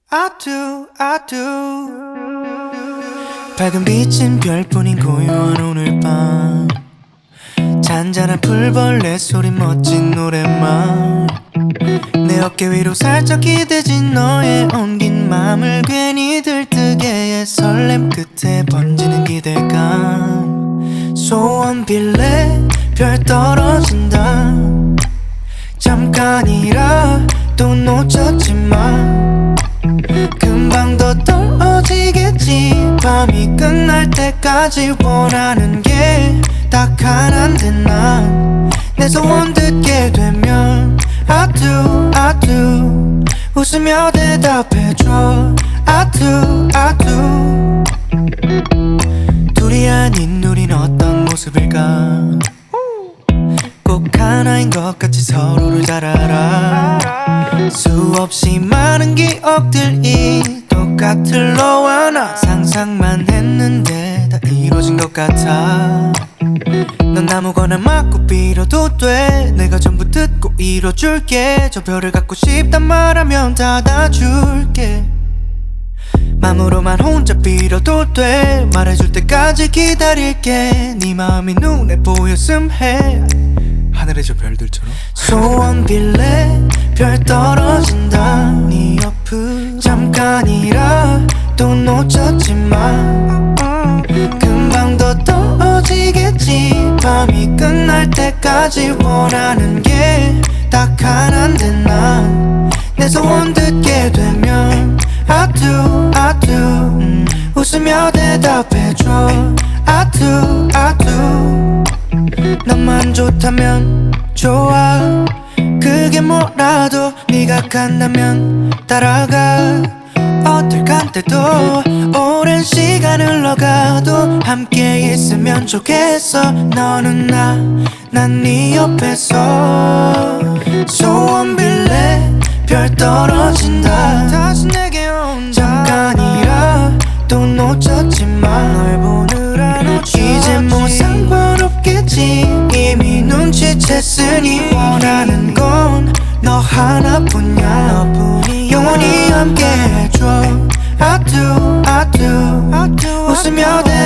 I do, I do. 밝은 빛은 별뿐인 고요한 오늘 밤, 잔잔한 풀벌레 소리 멋진 노랫말, 내 어깨 위로 살짝 기대진 너의 엉긴 맘을 괜히 들뜨게 해. 설렘 끝에 번지는 기대감. 소원 빌래 별 떨어진다. 잠깐이라 또 놓쳤지만 금방 더 떨어지겠지. 밤이 끝날 때까지 원하는 게 딱 하나인데 난 내 소원 듣게 되면 I do, I do 웃으며 대답해줘. I do, I do. 둘이 아닌 우린 어떤 모습일까? 꼭 하나인 것 같이 서로를 잘 알아. 수없이 많은 기억들이 똑같을 너와 나. 상상만 했는데 다 이루어진 것 같아. 넌 아무거나 맞고 빌어도 돼. 내가 전부 듣고 이뤄줄게. 저 별을 갖고 싶단 말하면 닫아줄게. 맘으로만 혼자 빌어도 돼. 말해줄 때까지 기다릴게. 네 마음이 눈에 보였음 해. 하늘의 저 별들처럼. 소원 빌래 별 떨어진다. 네 옆을 잠깐이라 또 놓쳤지만 금방 더 떨어지겠지. 밤이 끝날 때까지 원하는 게 딱 하나인데 난 내 소원 듣게 되면 I do, I do 웃으며 대답해줘. I do, I do 너만 좋다면 좋아. 그게 뭐라도 네가 간다면 따라가. 어떨 간때도 오랜 시간 흘러가도 함께 있으면 좋겠어. 너는 난 네 옆에서. 소원 빌래 별 떨어진다. 다시 내게 온다. 잠깐이라 또 놓쳤지만 널 보느라 놓쳤지. 이제 뭐 상관없겠지. 이미 눈치챘으니 원하는 건 너 하나뿐이야. 영원히 함께 해줘. I do, I do 웃으며